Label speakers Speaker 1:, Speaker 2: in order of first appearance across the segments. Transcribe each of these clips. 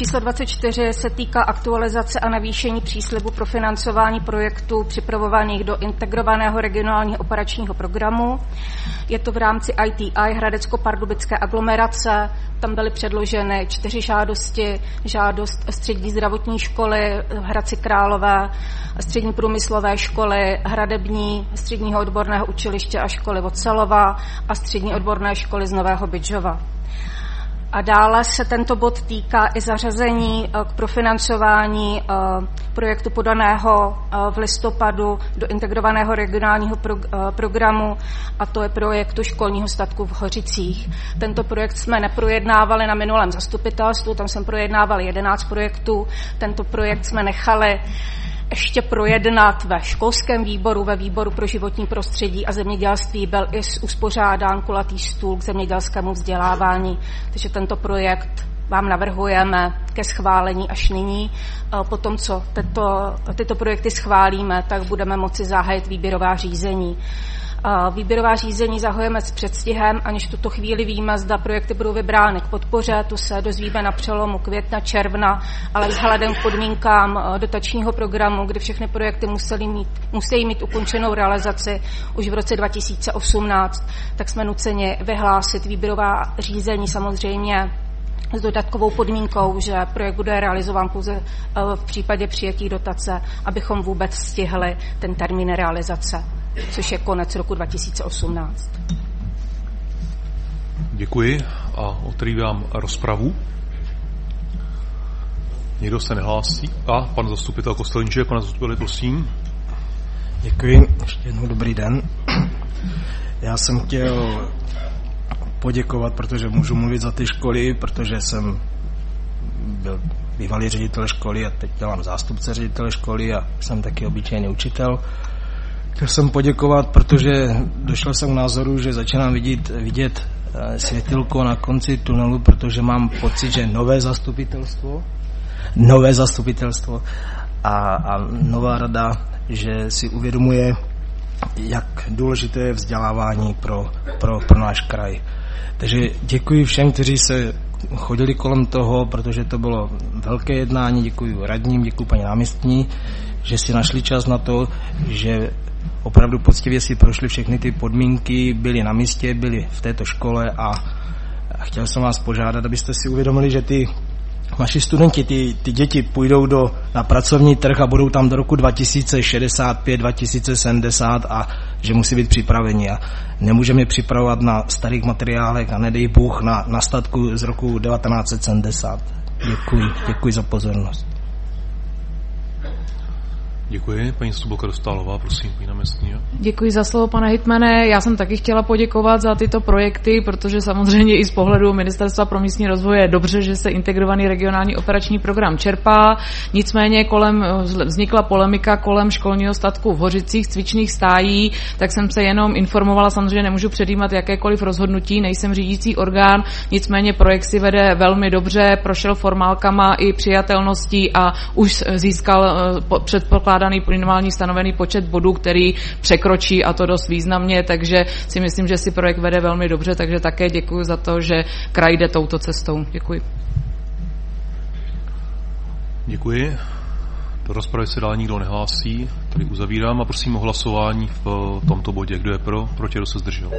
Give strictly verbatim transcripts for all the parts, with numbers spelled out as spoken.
Speaker 1: číslo dvacet čtyři se týká aktualizace a navýšení příslibu pro financování projektů připravovaných do integrovaného regionálního operačního programu. Je to v rámci I T I Hradecko-Pardubické aglomerace. Tam byly předloženy čtyři žádosti. Žádost střední zdravotní školy v Hradci Králové, střední průmyslové školy Hradební, středního odborného učiliště a školy Vocelova a střední odborné školy z Nového Bydžova. A dále se tento bod týká i zařazení k profinancování projektu podaného v listopadu do integrovaného regionálního programu, a to je projektu školního statku v Hořicích. Tento projekt jsme neprojednávali na minulém zastupitelstvu, tam jsem projednával jedenáct projektů. Tento projekt jsme nechali ještě projednat ve školském výboru, ve výboru pro životní prostředí a zemědělství. Byl i uspořádán kulatý stůl k zemědělskému vzdělávání, takže tento projekt vám navrhujeme ke schválení až nyní. Potom, co tyto, tyto projekty schválíme, tak budeme moci zahájit výběrová řízení. Výběrová řízení zahajujeme s předstihem, aniž tuto chvíli víme, zda projekty budou vybrány k podpoře, to se dozvíme na přelomu května, června, ale vzhledem k podmínkám dotačního programu, kdy všechny projekty museli mít, musí mít ukončenou realizaci už v roce dva tisíce osmnáct, tak jsme nuceni vyhlásit výběrová řízení samozřejmě s dodatkovou podmínkou, že projekt bude realizován pouze v případě přijetí dotace, abychom vůbec stihli ten termín realizace, což je konec roku dva tisíce osmnáct.
Speaker 2: Děkuji a otevírám rozpravu. Někdo se nehlásí? A pan zastupitel Kostelníček, pane zastupiteli, prosím.
Speaker 3: Děkuji, ještě jednou dobrý den. Já jsem chtěl poděkovat, protože můžu mluvit za ty školy, protože jsem byl bývalý ředitel školy a teď dělám zástupce ředitele školy a jsem taky obyčejný učitel. Chtěl jsem poděkovat, protože došel jsem k názoru, že začínám vidět, vidět světilko na konci tunelu, protože mám pocit, že nové zastupitelstvo, nové zastupitelstvo a, a nová rada, že si uvědomuje, jak důležité je vzdělávání pro, pro, pro náš kraj. Takže děkuji všem, kteří se chodili kolem toho, protože to bylo velké jednání, děkuji radním, děkuji paní náměstkyni, že si našli čas na to, že opravdu poctivě si prošli všechny ty podmínky, byli na místě, byli v této škole a chtěl jsem vás požádat, abyste si uvědomili, že ty naši studenti, ty, ty děti půjdou do, na pracovní trh a budou tam do roku dva tisíce šedesát pět, dva tisíce sedmdesát a že musí být připraveni. A nemůžeme je připravovat na starých materiálech a nedej Bůh na, na statku z roku devatenáct set sedmdesát. Děkuji, děkuji za pozornost.
Speaker 2: Děkuji. Paní Stubolka Dostálová, prosím, paní náměstkyně.
Speaker 4: Děkuji za slovo, pane hejtmane. Já jsem taky chtěla poděkovat za tyto projekty, protože samozřejmě i z pohledu Ministerstva pro místní rozvoj je dobře, že se integrovaný regionální operační program čerpá. Nicméně kolem vznikla polemika kolem školního statku v Hořicích, cvičných stájí, tak jsem se jenom informovala, samozřejmě nemůžu předjímat jakékoliv rozhodnutí, nejsem řídící orgán, nicméně projekt si vede velmi dobře, prošel formálkama i přijatelností a už získal předpoklad daný minimální stanovený počet bodů, který překročí, a to dost významně, takže si myslím, že si projekt vede velmi dobře, takže také děkuji za to, že kraj jde touto cestou. Děkuji.
Speaker 2: Děkuji. Do rozpravy se dál nikdo nehlásí, tady uzavírám a prosím o hlasování v tomto bodě. Kdo je pro, proti, kdo se zdržel?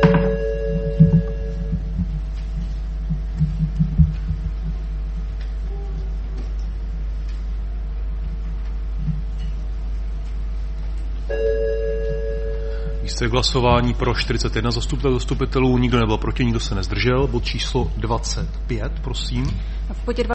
Speaker 2: Výsledek hlasování pro čtyřicet jedna zastupitelů, zastupitelů, nikdo nebyl proti, nikdo se nezdržel. Bod číslo dvacet pět, prosím.
Speaker 1: V bodě